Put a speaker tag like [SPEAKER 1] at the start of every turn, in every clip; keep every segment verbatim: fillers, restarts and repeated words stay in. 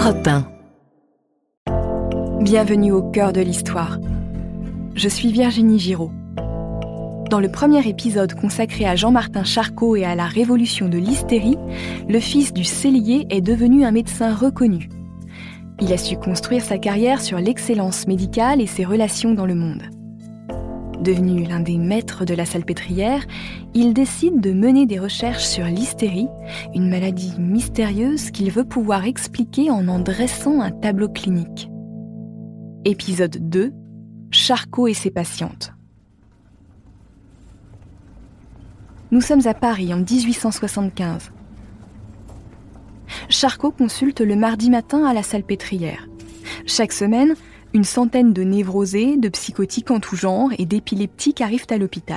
[SPEAKER 1] Europe un.
[SPEAKER 2] Bienvenue au cœur de l'histoire. Je suis Virginie Giraud. Dans le premier épisode consacré à Jean-Martin Charcot et à la révolution de l'hystérie, le fils du sellier est devenu un médecin reconnu. Il a su construire sa carrière sur l'excellence médicale et ses relations dans le monde. Devenu l'un des maîtres de la salpêtrière, il décide de mener des recherches sur l'hystérie, une maladie mystérieuse qu'il veut pouvoir expliquer en en dressant un tableau clinique. Épisode deux, Charcot et ses patientes. Nous sommes à Paris en dix-huit cent soixante-quinze. Charcot consulte le mardi matin à la salpêtrière. Chaque semaine, une centaine de névrosés, de psychotiques en tout genre et d'épileptiques arrivent à l'hôpital.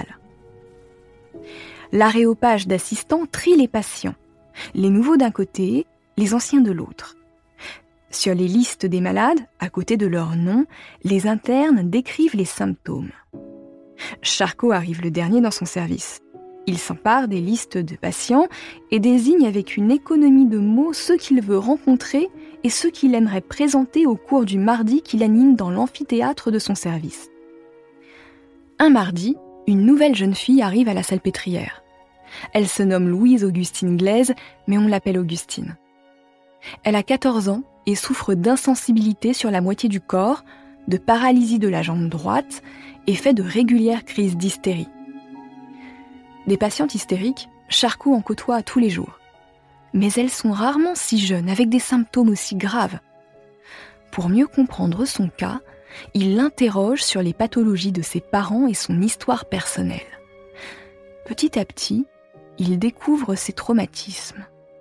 [SPEAKER 2] L'aréopage d'assistants trie les patients, les nouveaux d'un côté, les anciens de l'autre. Sur les listes des malades, à côté de leur nom, les internes décrivent les symptômes. Charcot arrive le dernier dans son service. Il s'empare des listes de patients et désigne avec une économie de mots ceux qu'il veut rencontrer et ceux qu'il aimerait présenter au cours du mardi qu'il anime dans l'amphithéâtre de son service. Un mardi, une nouvelle jeune fille arrive à la salpêtrière. Elle se nomme Louise Augustine Glaise, mais on l'appelle Augustine. Elle a quatorze ans et souffre d'insensibilité sur la moitié du corps, de paralysie de la jambe droite et fait de régulières crises d'hystérie. Des patientes hystériques, Charcot en côtoie tous les jours. Mais elles sont rarement si jeunes, avec des symptômes aussi graves. Pour mieux comprendre son cas, il l'interroge sur les pathologies de ses parents et son histoire personnelle. Petit à petit, il découvre ses traumatismes.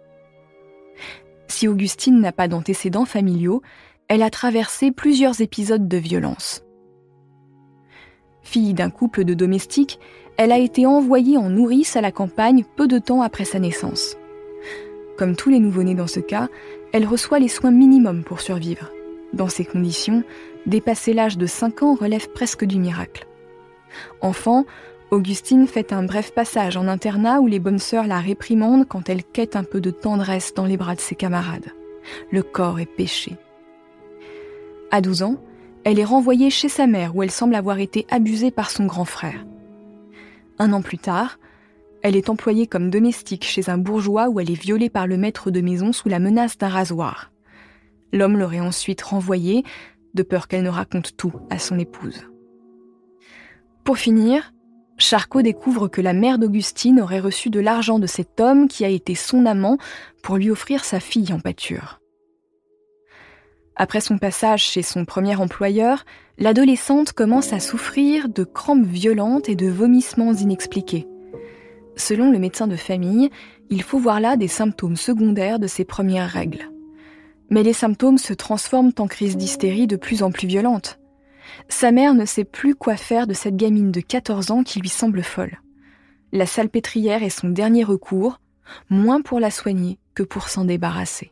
[SPEAKER 2] Si Augustine n'a pas d'antécédents familiaux, elle a traversé plusieurs épisodes de violence. Fille d'un couple de domestiques, elle a été envoyée en nourrice à la campagne peu de temps après sa naissance. Comme tous les nouveau-nés dans ce cas, elle reçoit les soins minimums pour survivre. Dans ces conditions, dépasser l'âge de cinq ans relève presque du miracle. Enfant, Augustine fait un bref passage en internat où les bonnes sœurs la réprimandent quand elle quête un peu de tendresse dans les bras de ses camarades. Le corps est péché. À douze ans, elle est renvoyée chez sa mère où elle semble avoir été abusée par son grand frère. Un an plus tard, elle est employée comme domestique chez un bourgeois où elle est violée par le maître de maison sous la menace d'un rasoir. L'homme l'aurait ensuite renvoyée, de peur qu'elle ne raconte tout à son épouse. Pour finir, Charcot découvre que la mère d'Augustine aurait reçu de l'argent de cet homme qui a été son amant pour lui offrir sa fille en pâture. Après son passage chez son premier employeur, l'adolescente commence à souffrir de crampes violentes et de vomissements inexpliqués. Selon le médecin de famille, il faut voir là des symptômes secondaires de ses premières règles. Mais les symptômes se transforment en crises d'hystérie de plus en plus violentes. Sa mère ne sait plus quoi faire de cette gamine de quatorze ans qui lui semble folle. La salpêtrière est son dernier recours, moins pour la soigner que pour s'en débarrasser.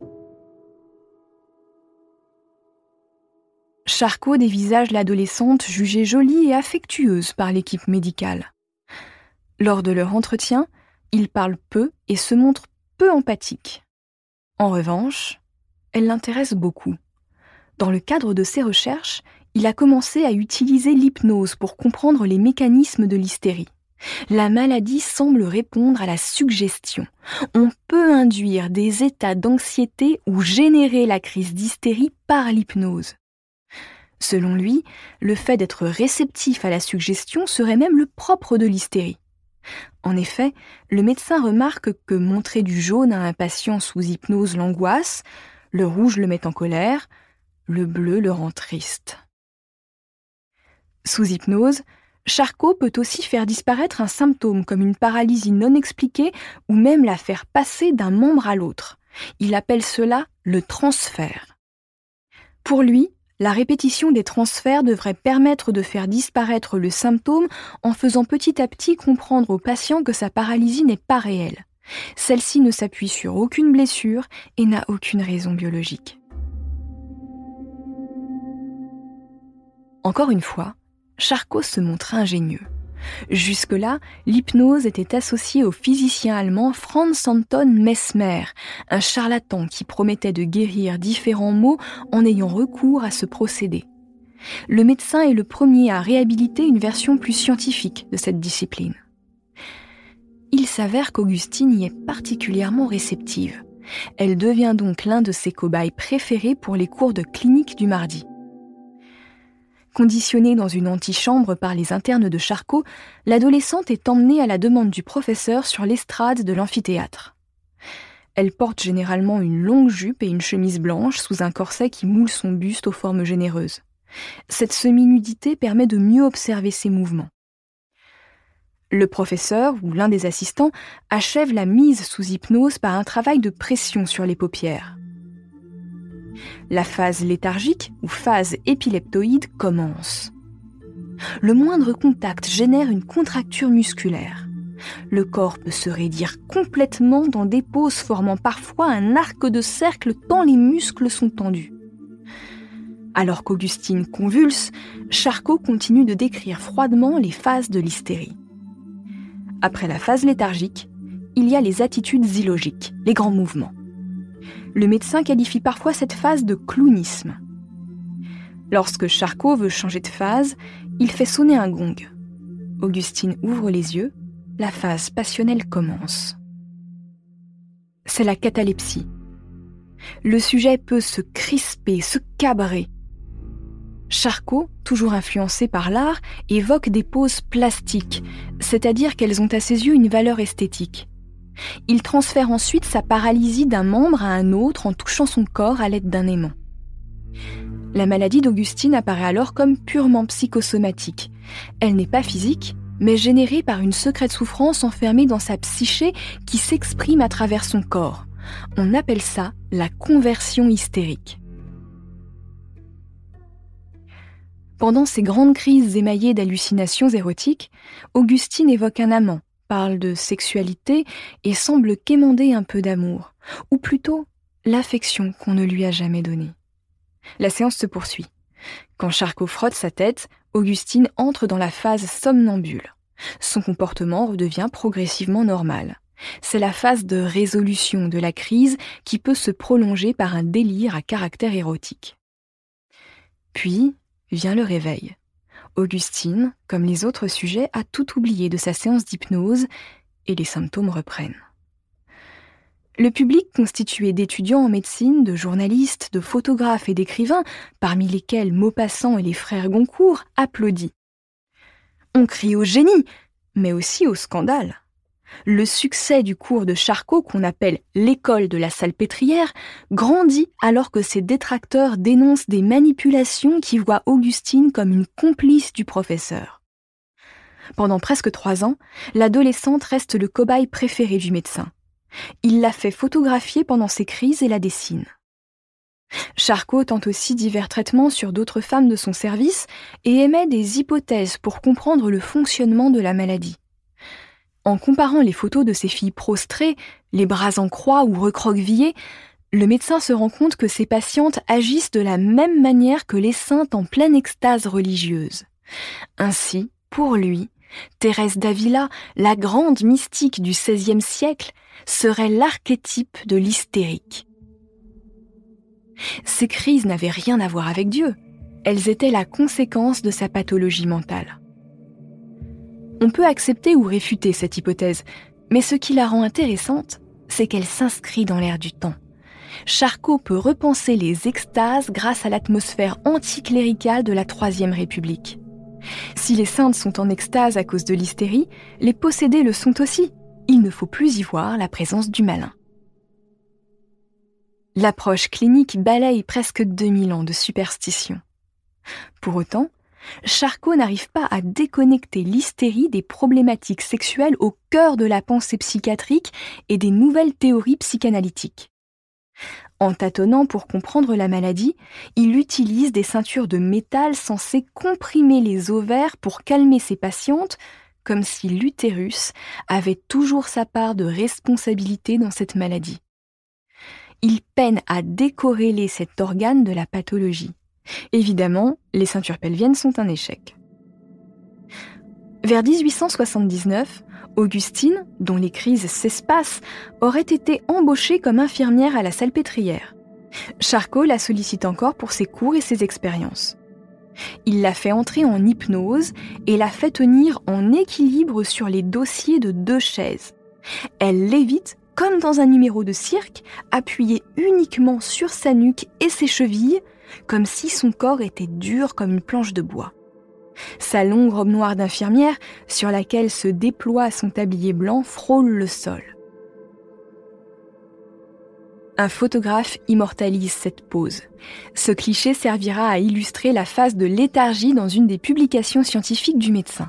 [SPEAKER 2] Charcot dévisage l'adolescente jugée jolie et affectueuse par l'équipe médicale. Lors de leur entretien, il parle peu et se montre peu empathique. En revanche, elle l'intéresse beaucoup. Dans le cadre de ses recherches, il a commencé à utiliser l'hypnose pour comprendre les mécanismes de l'hystérie. La maladie semble répondre à la suggestion. On peut induire des états d'anxiété ou générer la crise d'hystérie par l'hypnose. Selon lui, le fait d'être réceptif à la suggestion serait même le propre de l'hystérie. En effet, le médecin remarque que montrer du jaune à un patient sous hypnose l'angoisse, le rouge le met en colère, le bleu le rend triste. Sous hypnose, Charcot peut aussi faire disparaître un symptôme comme une paralysie non expliquée ou même la faire passer d'un membre à l'autre. Il appelle cela le transfert. Pour lui, la répétition des transferts devrait permettre de faire disparaître le symptôme en faisant petit à petit comprendre au patient que sa paralysie n'est pas réelle. Celle-ci ne s'appuie sur aucune blessure et n'a aucune raison biologique. Encore une fois, Charcot se montre ingénieux. Jusque-là, l'hypnose était associée au physicien allemand Franz Anton Mesmer, un charlatan qui promettait de guérir différents maux en ayant recours à ce procédé. Le médecin est le premier à réhabiliter une version plus scientifique de cette discipline. Il s'avère qu'Augustine y est particulièrement réceptive. Elle devient donc l'un de ses cobayes préférés pour les cours de clinique du mardi. Conditionnée dans une antichambre par les internes de Charcot, l'adolescente est emmenée à la demande du professeur sur l'estrade de l'amphithéâtre. Elle porte généralement une longue jupe et une chemise blanche sous un corset qui moule son buste aux formes généreuses. Cette semi-nudité permet de mieux observer ses mouvements. Le professeur, ou l'un des assistants, achève la mise sous hypnose par un travail de pression sur les paupières. La phase léthargique, ou phase épileptoïde, commence. Le moindre contact génère une contracture musculaire. Le corps peut se raidir complètement dans des poses formant parfois un arc de cercle tant les muscles sont tendus. Alors qu'Augustine convulse, Charcot continue de décrire froidement les phases de l'hystérie. Après la phase léthargique, il y a les attitudes zygologiques, les grands mouvements. Le médecin qualifie parfois cette phase de clownisme. Lorsque Charcot veut changer de phase, il fait sonner un gong. Augustine ouvre les yeux, la phase passionnelle commence. C'est la catalepsie. Le sujet peut se crisper, se cabrer. Charcot, toujours influencé par l'art, évoque des poses plastiques, c'est-à-dire qu'elles ont à ses yeux une valeur esthétique. Il transfère ensuite sa paralysie d'un membre à un autre en touchant son corps à l'aide d'un aimant. La maladie d'Augustine apparaît alors comme purement psychosomatique. Elle n'est pas physique, mais générée par une secrète souffrance enfermée dans sa psyché qui s'exprime à travers son corps. On appelle ça la conversion hystérique. Pendant ces grandes crises émaillées d'hallucinations érotiques, Augustine évoque un amant, parle de sexualité et semble quémander un peu d'amour, ou plutôt l'affection qu'on ne lui a jamais donnée. La séance se poursuit. Quand Charcot frotte sa tête, Augustine entre dans la phase somnambule. Son comportement redevient progressivement normal. C'est la phase de résolution de la crise qui peut se prolonger par un délire à caractère érotique. Puis vient le réveil. Augustine, comme les autres sujets, a tout oublié de sa séance d'hypnose et les symptômes reprennent. Le public, constitué d'étudiants en médecine, de journalistes, de photographes et d'écrivains, parmi lesquels Maupassant et les frères Goncourt, applaudit. On crie au génie, mais aussi au scandale. Le succès du cours de Charcot, qu'on appelle l'école de la salpêtrière, grandit alors que ses détracteurs dénoncent des manipulations qui voient Augustine comme une complice du professeur. Pendant presque trois ans, l'adolescente reste le cobaye préféré du médecin. Il la fait photographier pendant ses crises et la dessine. Charcot tente aussi divers traitements sur d'autres femmes de son service et émet des hypothèses pour comprendre le fonctionnement de la maladie. En comparant les photos de ces filles prostrées, les bras en croix ou recroquevillées, le médecin se rend compte que ces patientes agissent de la même manière que les saintes en pleine extase religieuse. Ainsi, pour lui, Thérèse d'Avila, la grande mystique du seizième siècle, serait l'archétype de l'hystérique. Ces crises n'avaient rien à voir avec Dieu. Elles étaient la conséquence de sa pathologie mentale. On peut accepter ou réfuter cette hypothèse, mais ce qui la rend intéressante, c'est qu'elle s'inscrit dans l'air du temps. Charcot peut repenser les extases grâce à l'atmosphère anticléricale de la Troisième République. Si les saintes sont en extase à cause de l'hystérie, les possédés le sont aussi. Il ne faut plus y voir la présence du malin. L'approche clinique balaye presque deux mille ans de superstition. Pour autant, Charcot n'arrive pas à déconnecter l'hystérie des problématiques sexuelles au cœur de la pensée psychiatrique et des nouvelles théories psychanalytiques. En tâtonnant pour comprendre la maladie, il utilise des ceintures de métal censées comprimer les ovaires pour calmer ses patientes, comme si l'utérus avait toujours sa part de responsabilité dans cette maladie. Il peine à décorréler cet organe de la pathologie. Évidemment, les ceintures pelviennes sont un échec. Vers dix-huit cent soixante-dix-neuf, Augustine, dont les crises s'espacent, aurait été embauchée comme infirmière à la Salpêtrière. Charcot la sollicite encore pour ses cours et ses expériences. Il la fait entrer en hypnose et la fait tenir en équilibre sur les dossiers de deux chaises. Elle lévite comme dans un numéro de cirque, appuyée uniquement sur sa nuque et ses chevilles, comme si son corps était dur comme une planche de bois. Sa longue robe noire d'infirmière, sur laquelle se déploie son tablier blanc, frôle le sol. Un photographe immortalise cette pose. Ce cliché servira à illustrer la phase de léthargie dans une des publications scientifiques du médecin.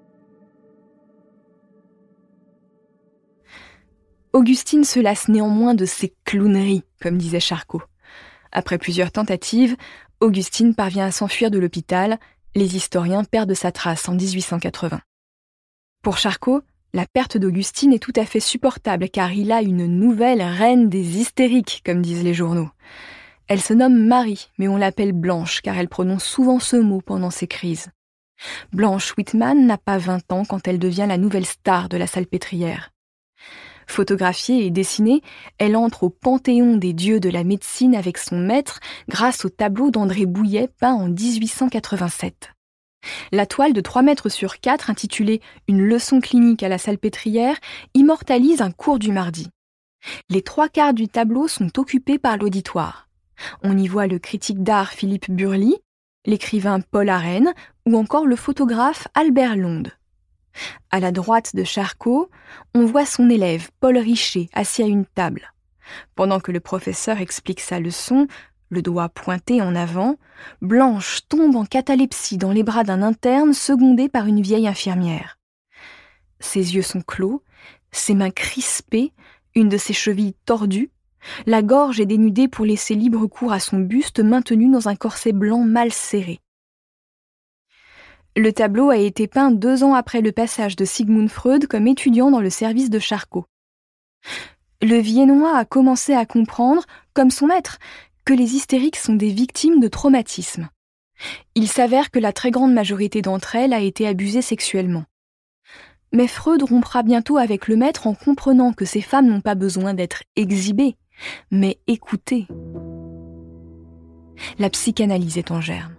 [SPEAKER 2] Augustine se lasse néanmoins de ces clowneries, comme disait Charcot. Après plusieurs tentatives, Augustine parvient à s'enfuir de l'hôpital. Les historiens perdent sa trace en dix-huit cent quatre-vingts. Pour Charcot, la perte d'Augustine est tout à fait supportable car il a une nouvelle reine des hystériques, comme disent les journaux. Elle se nomme Marie, mais on l'appelle Blanche car elle prononce souvent ce mot pendant ses crises. Blanche Whitman n'a pas vingt ans quand elle devient la nouvelle star de la Salpêtrière. Photographiée et dessinée, elle entre au panthéon des dieux de la médecine avec son maître grâce au tableau d'André Bouillet peint en dix-huit cent quatre-vingt-sept. La toile de trois mètres sur quatre, intitulée « Une leçon clinique à la Salpêtrière », immortalise un cours du mardi. Les trois quarts du tableau sont occupés par l'auditoire. On y voit le critique d'art Philippe Burly, l'écrivain Paul Arène ou encore le photographe Albert Londe. À la droite de Charcot, on voit son élève Paul Richer assis à une table. Pendant que le professeur explique sa leçon, le doigt pointé en avant, Blanche tombe en catalepsie dans les bras d'un interne secondé par une vieille infirmière. Ses yeux sont clos, ses mains crispées, une de ses chevilles tordues, la gorge est dénudée pour laisser libre cours à son buste maintenu dans un corset blanc mal serré. Le tableau a été peint deux ans après le passage de Sigmund Freud comme étudiant dans le service de Charcot. Le Viennois a commencé à comprendre, comme son maître, que les hystériques sont des victimes de traumatisme. Il s'avère que la très grande majorité d'entre elles a été abusée sexuellement. Mais Freud rompra bientôt avec le maître en comprenant que ces femmes n'ont pas besoin d'être exhibées, mais écoutées. La psychanalyse est en germe.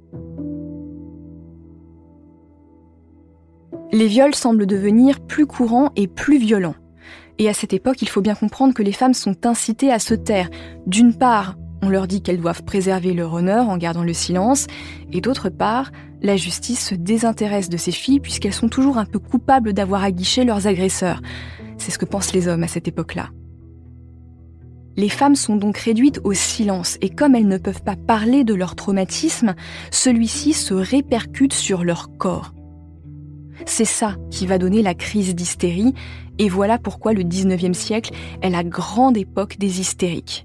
[SPEAKER 2] Les viols semblent devenir plus courants et plus violents. Et à cette époque, il faut bien comprendre que les femmes sont incitées à se taire. D'une part, on leur dit qu'elles doivent préserver leur honneur en gardant le silence, et d'autre part, la justice se désintéresse de ces filles puisqu'elles sont toujours un peu coupables d'avoir aguiché leurs agresseurs. C'est ce que pensent les hommes à cette époque-là. Les femmes sont donc réduites au silence, et comme elles ne peuvent pas parler de leur traumatisme, celui-ci se répercute sur leur corps. C'est ça qui va donner la crise d'hystérie, et voilà pourquoi le dix-neuvième siècle est la grande époque des hystériques.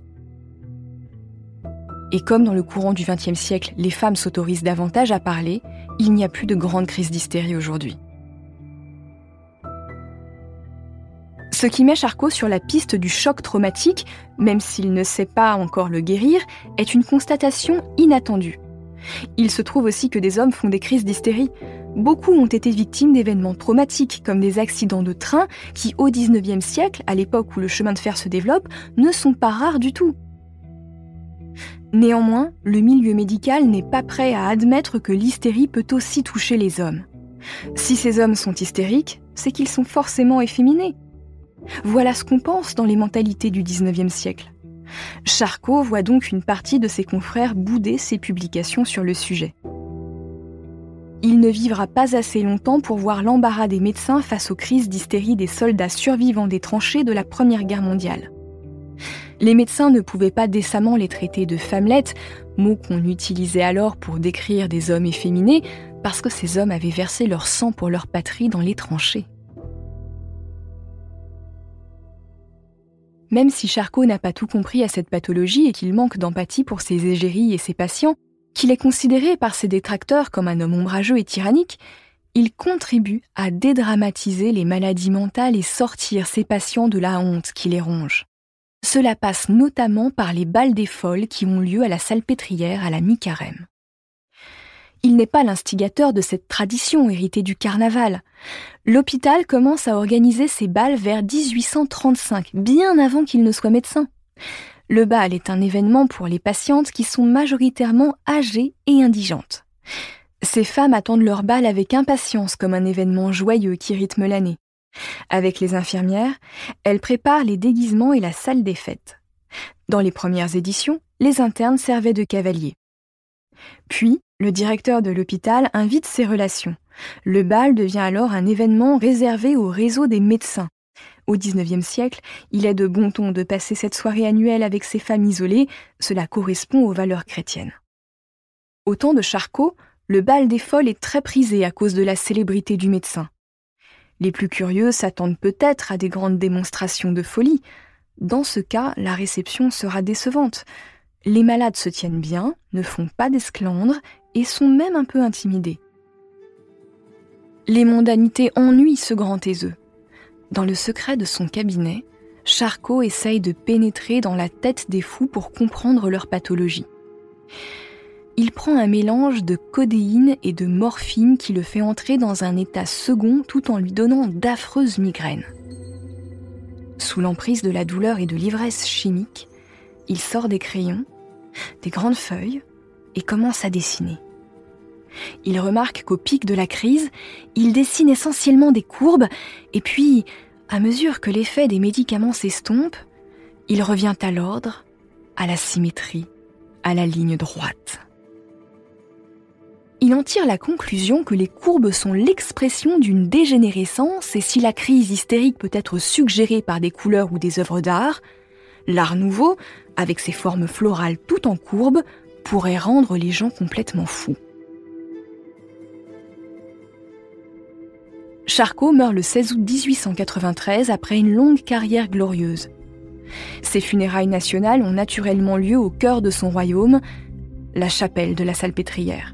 [SPEAKER 2] Et comme dans le courant du vingtième siècle, les femmes s'autorisent davantage à parler, il n'y a plus de grande crise d'hystérie aujourd'hui. Ce qui met Charcot sur la piste du choc traumatique, même s'il ne sait pas encore le guérir, est une constatation inattendue. Il se trouve aussi que des hommes font des crises d'hystérie. Beaucoup ont été victimes d'événements traumatiques, comme des accidents de train, qui au dix-neuvième siècle, à l'époque où le chemin de fer se développe, ne sont pas rares du tout. Néanmoins, le milieu médical n'est pas prêt à admettre que l'hystérie peut aussi toucher les hommes. Si ces hommes sont hystériques, c'est qu'ils sont forcément efféminés. Voilà ce qu'on pense dans les mentalités du dix-neuvième siècle. Charcot voit donc une partie de ses confrères bouder ses publications sur le sujet. Il ne vivra pas assez longtemps pour voir l'embarras des médecins face aux crises d'hystérie des soldats survivants des tranchées de la Première Guerre mondiale. Les médecins ne pouvaient pas décemment les traiter de femmelettes, mot qu'on utilisait alors pour décrire des hommes efféminés, parce que ces hommes avaient versé leur sang pour leur patrie dans les tranchées. Même si Charcot n'a pas tout compris à cette pathologie et qu'il manque d'empathie pour ses égéries et ses patients, qu'il est considéré par ses détracteurs comme un homme ombrageux et tyrannique, il contribue à dédramatiser les maladies mentales et sortir ses patients de la honte qui les ronge. Cela passe notamment par les bals des folles qui ont lieu à la Salpêtrière à la mi-carême. il n'est pas l'instigateur de cette tradition héritée du carnaval. L'hôpital commence à organiser ses bals vers dix-huit cent trente-cinq, bien avant qu'il ne soit médecin. Le bal est un événement pour les patientes qui sont majoritairement âgées et indigentes. Ces femmes attendent leur bal avec impatience comme un événement joyeux qui rythme l'année. Avec les infirmières, elles préparent les déguisements et la salle des fêtes. Dans les premières éditions, les internes servaient de cavaliers. Puis, le directeur de l'hôpital invite ses relations. Le bal devient alors un événement réservé au réseau des médecins. Au dix-neuvième siècle, il est de bon ton de passer cette soirée annuelle avec ces femmes isolées, cela correspond aux valeurs chrétiennes. Au temps de Charcot, le bal des folles est très prisé à cause de la célébrité du médecin. Les plus curieux s'attendent peut-être à des grandes démonstrations de folie. Dans ce cas, la réception sera décevante. Les malades se tiennent bien, ne font pas d'esclandre et sont même un peu intimidés. Les mondanités ennuient ce grand taiseux. Dans le secret de son cabinet, Charcot essaye de pénétrer dans la tête des fous pour comprendre leur pathologie. Il prend un mélange de codéine et de morphine qui le fait entrer dans un état second tout en lui donnant d'affreuses migraines. Sous l'emprise de la douleur et de l'ivresse chimique, il sort des crayons, des grandes feuilles et commence à dessiner. Il remarque qu'au pic de la crise, il dessine essentiellement des courbes et puis, à mesure que l'effet des médicaments s'estompe, il revient à l'ordre, à la symétrie, à la ligne droite. Il en tire la conclusion que les courbes sont l'expression d'une dégénérescence et si la crise hystérique peut être suggérée par des couleurs ou des œuvres d'art, l'art nouveau, avec ses formes florales tout en courbes, pourrait rendre les gens complètement fous. Charcot meurt le seize août dix-huit cent quatre-vingt-treize après une longue carrière glorieuse. Ses funérailles nationales ont naturellement lieu au cœur de son royaume, la chapelle de la Salpêtrière.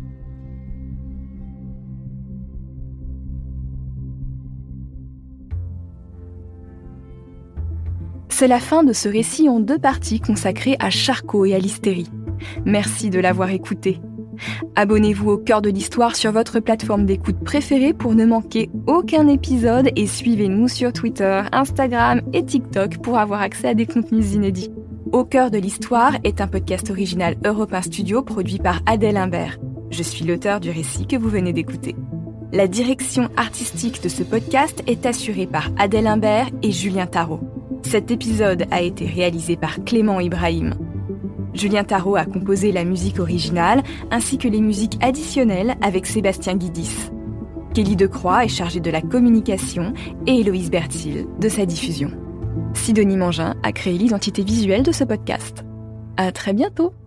[SPEAKER 2] C'est la fin de ce récit en deux parties consacré à Charcot et à l'hystérie. Merci de l'avoir écouté. Abonnez-vous au Cœur de l'Histoire sur votre plateforme d'écoute préférée pour ne manquer aucun épisode et suivez-nous sur Twitter, Instagram et TikTok pour avoir accès à des contenus inédits. Au Cœur de l'Histoire est un podcast original Europe un Studio produit par Adèle Imbert. Je suis l'auteur du récit que vous venez d'écouter. La direction artistique de ce podcast est assurée par Adèle Imbert et Julien Tarot. Cet épisode a été réalisé par Clément Ibrahim. Julien Tarot a composé la musique originale ainsi que les musiques additionnelles avec Sébastien Guidis. Kelly Decroix est chargée de la communication et Héloïse Bertil de sa diffusion. Sidonie Mangin a créé l'identité visuelle de ce podcast. À très bientôt!